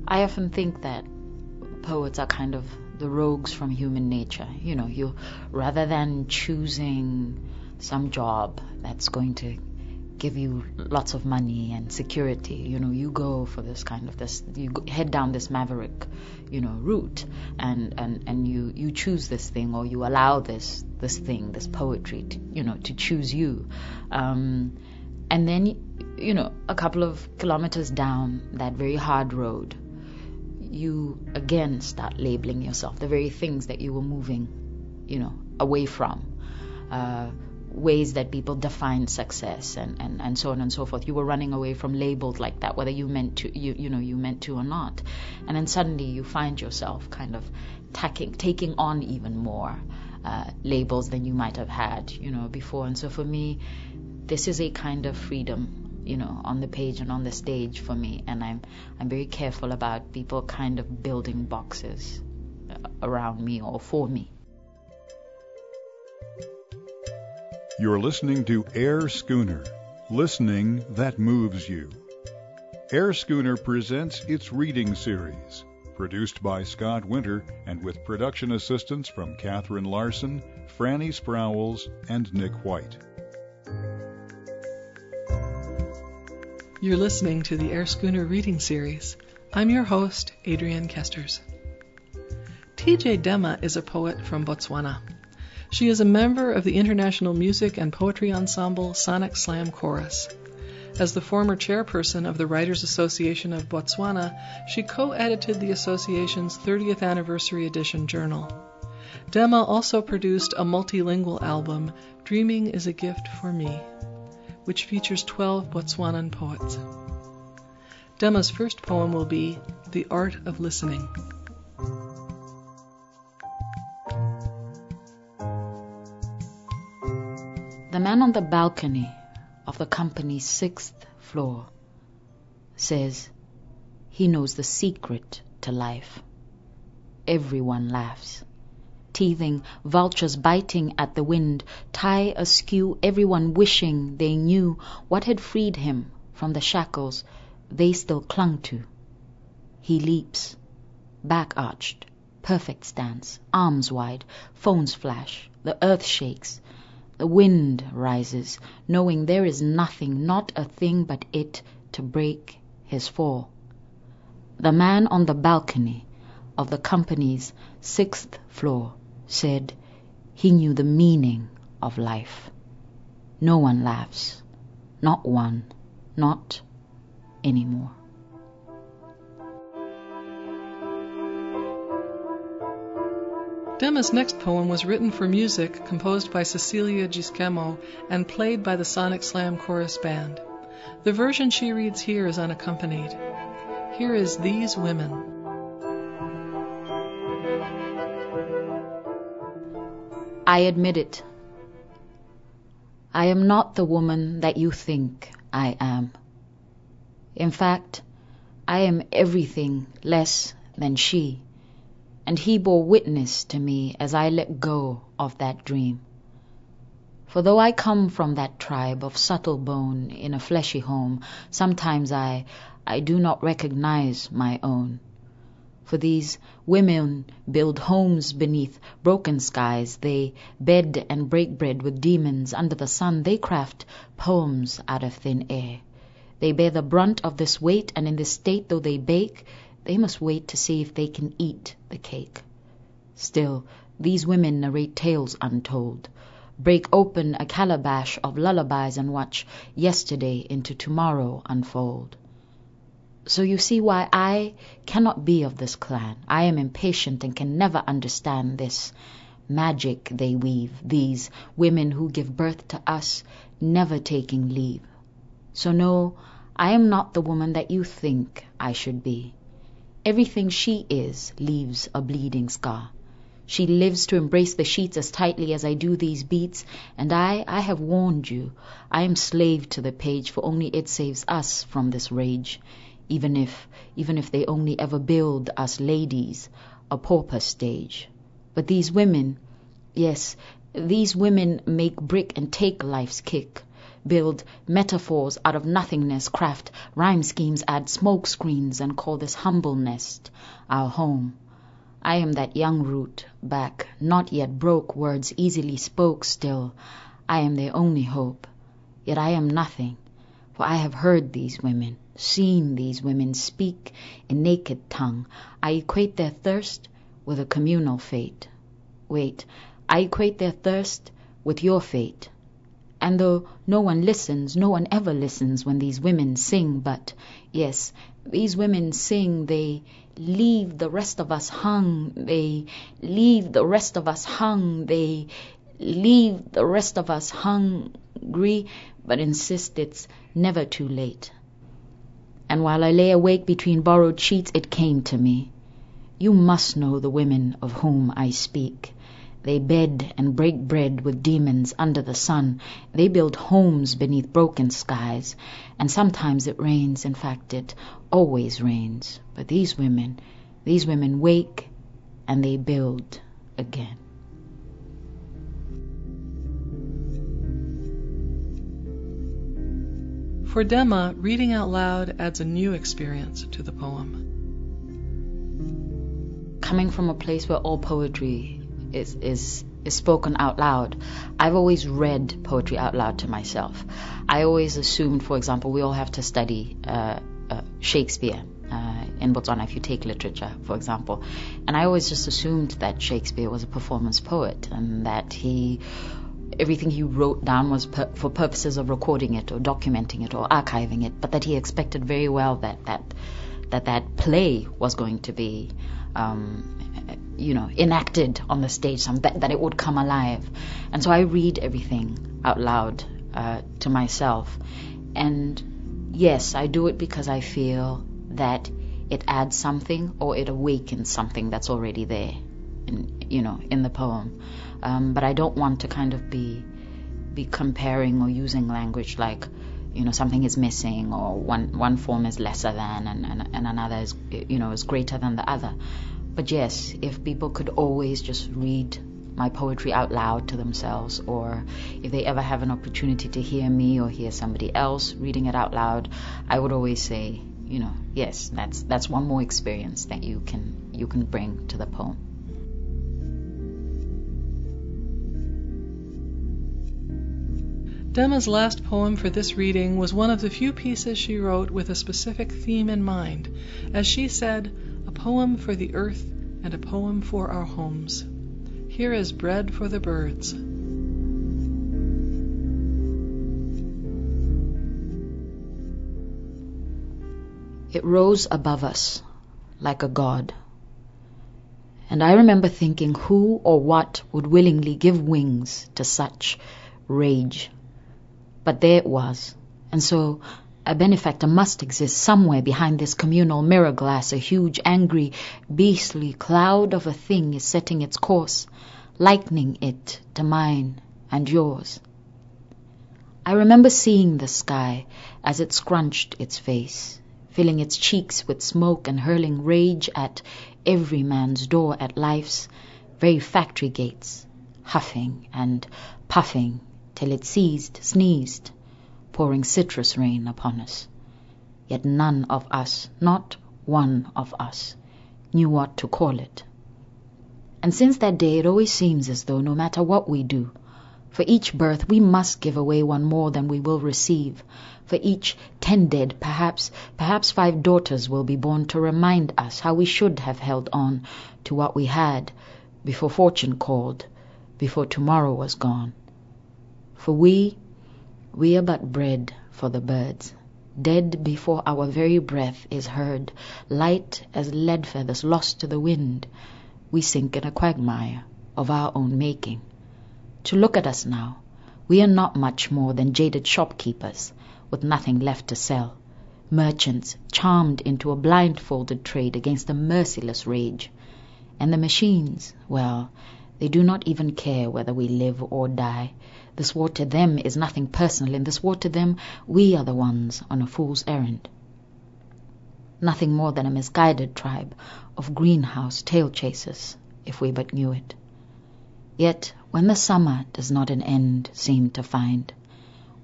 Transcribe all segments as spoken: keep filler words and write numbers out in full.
I often think that poets are kind of the rogues from human nature. You know, you rather than choosing some job that's going to give you lots of money and security, you know, you go for this kind of this, you go, head down this maverick, you know, route, and and and you you choose this thing, or you allow this this thing, this poetry, to, you know, to choose you, um, and then you know, a couple of kilometers down that very hard road, you again start labeling yourself, the very things that you were moving, you know, away from. Uh, ways that people define success, and, and, and so on and so forth. You were running away from labels like that, whether you meant to, you you know, you meant to or not. And then suddenly you find yourself kind of tacking, taking on even more uh, labels than you might have had, you know, before. And so for me, this is a kind of freedom, you know, on the page and on the stage for me. And I'm I'm very careful about people kind of building boxes around me or for me. You're listening to Air Schooner, listening that moves you. Air Schooner presents its reading series, produced by Scott Winter and with production assistance from Catherine Larson, Franny Sprowls, and Nick White. You're listening to the Air Schooner reading series. I'm your host, Adrienne Kesters. T J Dema is a poet from Botswana. She is a member of the international music and poetry ensemble Sonic Slam Chorus. As the former chairperson of the Writers Association of Botswana, she co-edited the association's thirtieth anniversary edition journal. Dema also produced a multilingual album, Dreaming is a Gift for Me, which features twelve Botswanan poets. Dema's first poem will be The Art of Listening. The man on the balcony of the company's sixth floor says he knows the secret to life. Everyone laughs. Teething vultures biting at the wind tie askew everyone wishing they knew what had freed him from the shackles they still clung to. He leaps, back arched, perfect stance, arms wide, phones flash, the earth shakes. The wind rises, knowing there is nothing, not a thing but it to break his fall. The man on the balcony of the company's sixth floor said he knew the meaning of life. No one laughs, not one, not anymore. Dema's next poem was written for music composed by Cecilia Gisquemo and played by the Sonic Slam Chorus Band. The version she reads here is unaccompanied. Here is These Women. I admit it. I am not the woman that you think I am. In fact, I am everything less than she. And he bore witness to me as I let go of that dream. For though I come from that tribe of subtle bone in a fleshy home, sometimes I, I do not recognize my own. For these women build homes beneath broken skies, they bed and break bread with demons under the sun, they craft poems out of thin air. They bear the brunt of this weight, and in this state though they bake, they must wait to see if they can eat the cake. Still, these women narrate tales untold, break open a calabash of lullabies and watch yesterday into tomorrow unfold. So you see why I cannot be of this clan. I am impatient and can never understand this magic they weave, these women who give birth to us, never taking leave. So no, I am not the woman that you think I should be. Everything she is leaves a bleeding scar. She lives to embrace the sheets as tightly as I do these beats, and I, I have warned you, I am slave to the page, for only it saves us from this rage, even if, even if they only ever build us ladies a pauper stage. But these women, yes, these women make brick and take life's kick, build metaphors out of nothingness, craft rhyme schemes, add smoke screens, and call this humble nest our home. I am that young root, back, not yet broke, words easily spoke still. I am their only hope, yet I am nothing, for I have heard these women, seen these women speak in naked tongue. I equate their thirst with a communal fate. Wait, I equate their thirst with your fate. And though no one listens, no one ever listens when these women sing, but yes, these women sing, they leave the rest of us hung, they leave the rest of us hung, they leave the rest of us hungry, but insist it's never too late. And while I lay awake between borrowed sheets, it came to me. You must know the women of whom I speak. They bed and break bread with demons under the sun. They build homes beneath broken skies. And sometimes it rains. In fact, it always rains. But these women, these women wake and they build again. For Dema, reading out loud adds a new experience to the poem. Coming from a place where all poetry is is is spoken out loud, I've always read poetry out loud to myself. I always assumed, for example, we all have to study uh, uh, Shakespeare uh, in Botswana, if you take literature, for example. And I always just assumed that Shakespeare was a performance poet and that he everything he wrote down was per, for purposes of recording it or documenting it or archiving it, but that he expected very well that that that, that play was going to be um, you know, enacted on the stage, some, that, that it would come alive. And so I read everything out loud uh, to myself. And yes, I do it because I feel that it adds something or it awakens something that's already there, in, you know, in the poem. Um, but I don't want to kind of be be comparing or using language like, you know, something is missing or one one form is lesser than and, and, and another is, you know, is greater than the other. But yes, if people could always just read my poetry out loud to themselves, or if they ever have an opportunity to hear me or hear somebody else reading it out loud, I would always say, you know, yes, that's that's one more experience that you can you can bring to the poem. Dema's last poem for this reading was one of the few pieces she wrote with a specific theme in mind. As she said, a poem for the earth and a poem for our homes. Here is Bread for the Birds. It rose above us like a god. And I remember thinking who or what would willingly give wings to such rage. But there it was. And so a benefactor must exist somewhere behind this communal mirror glass. A huge, angry, beastly cloud of a thing is setting its course, likening it to mine and yours. I remember seeing the sky as it scrunched its face, filling its cheeks with smoke and hurling rage at every man's door, at life's very factory gates, huffing and puffing till it seized, sneezed, pouring citrus rain upon us. Yet none of us, not one of us, knew what to call it. And since that day it always seems as though no matter what we do, for each birth we must give away one more than we will receive. For each ten dead, perhaps, perhaps five daughters will be born to remind us how we should have held on to what we had before fortune called, before tomorrow was gone. For we, we are but bread for the birds, dead before our very breath is heard, light as lead feathers lost to the wind. We sink in a quagmire of our own making. To look at us now, we are not much more than jaded shopkeepers with nothing left to sell, merchants charmed into a blindfolded trade against a merciless rage. And the machines, well, they do not even care whether we live or die. This war to them is nothing personal. In this war to them, we are the ones on a fool's errand. Nothing more than a misguided tribe of greenhouse tail chasers, if we but knew it. Yet, when the summer does not an end seem to find,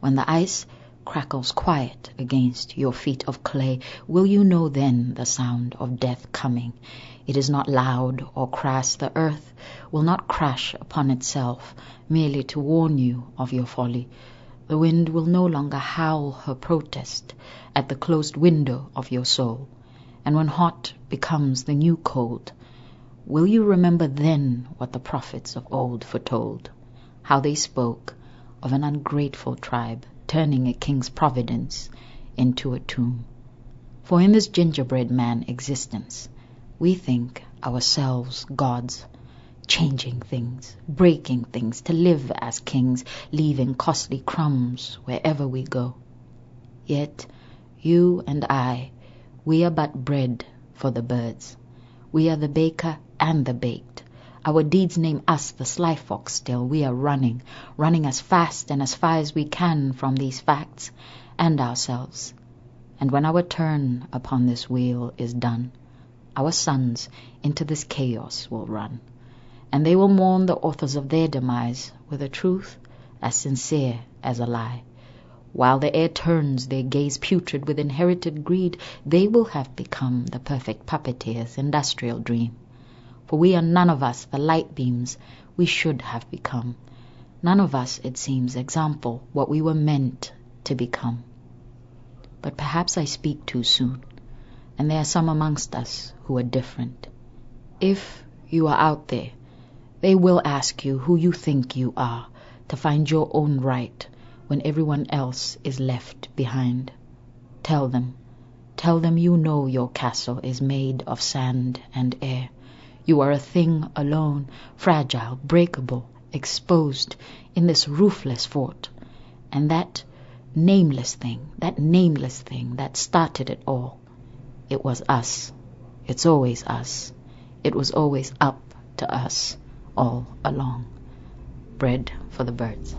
When the ice crackles quiet against your feet of clay, will you know then the sound of death coming? It is not loud or crass. The earth will not crash upon itself merely to warn you of your folly. The wind will no longer howl her protest at the closed window of your soul. And when hot becomes the new cold, will you remember then what the prophets of old foretold? How they spoke of an ungrateful tribe turning a king's providence into a tomb. For in this gingerbread man existence, we think ourselves gods, changing things, breaking things, to live as kings, leaving costly crumbs wherever we go. Yet you and I, we are but bread for the birds. We are the baker and the baked. Our deeds name us the sly fox still. We are running, running as fast and as far as we can from these facts and ourselves. And when our turn upon this wheel is done, our sons into this chaos will run, and they will mourn the authors of their demise with a truth as sincere as a lie. While the air turns their gaze putrid with inherited greed, they will have become the perfect puppeteer's industrial dream. For we are none of us the light beams we should have become. None of us, it seems, example what we were meant to become. But perhaps I speak too soon, and there are some amongst us who are different. If you are out there, they will ask you who you think you are to find your own right when everyone else is left behind. Tell them, tell them you know your castle is made of sand and air. You are a thing alone, fragile, breakable, exposed in this roofless fort. And that nameless thing, that nameless thing that started it all, it was us. It's always us. It was always up to us all along. Bread for the birds.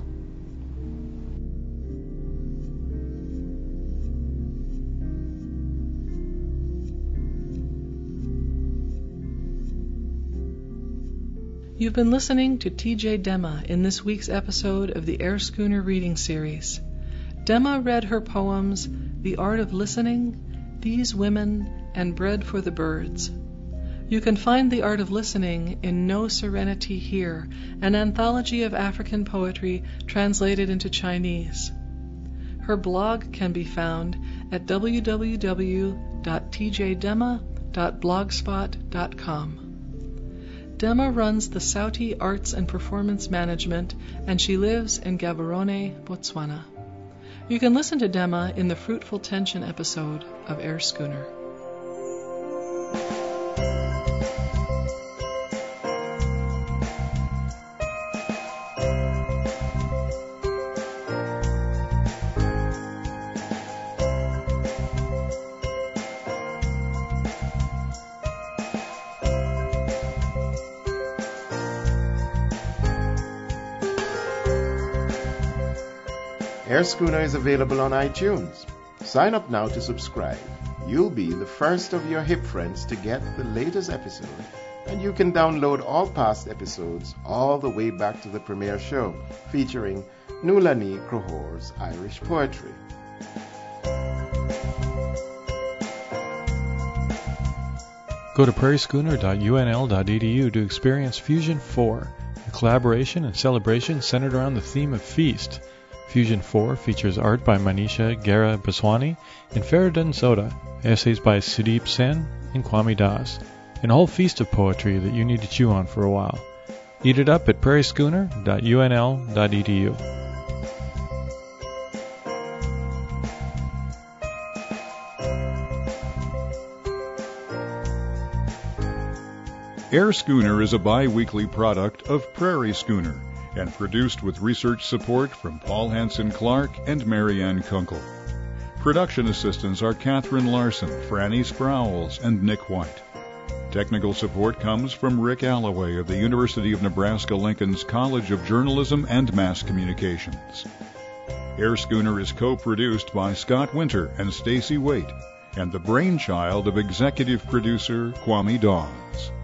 You've been listening to T J Dema in this week's episode of the Air Schooner Reading Series. Dema read her poems The Art of Listening, These Women, and Bread for the Birds. You can find The Art of Listening in No Serenity Here, an anthology of African poetry translated into Chinese. Her blog can be found at w w w dot t j dema dot blogspot dot com. Dema runs the Sauti Arts and Performance Management, and she lives in Gaborone, Botswana. You can listen to Dema in the Fruitful Tension episode of Air Schooner. Air Schooner is available on iTunes. Sign up now to subscribe. You'll be the first of your hip friends to get the latest episode, and you can download all past episodes all the way back to the premiere show featuring Nulani Krohor's Irish poetry. Go to prairie schooner dot u n l dot e d u to experience Fusion four, a collaboration and celebration centered around the theme of feast. Fusion four features art by Manisha Gera Baswani and Faridun Soda, essays by Sudeep Sen and Kwame Das, and a whole feast of poetry that you need to chew on for a while. Eat it up at prairie schooner dot u n l dot e d u. Air Schooner is a bi-weekly product of Prairie Schooner and produced with research support from Paul Hanson Clark and Marianne Kunkel. Production assistants are Catherine Larson, Franny Sprowls, and Nick White. Technical support comes from Rick Alloway of the University of Nebraska-Lincoln's College of Journalism and Mass Communications. Air Schooner is co-produced by Scott Winter and Stacy Waite, and the brainchild of executive producer Kwame Dawes.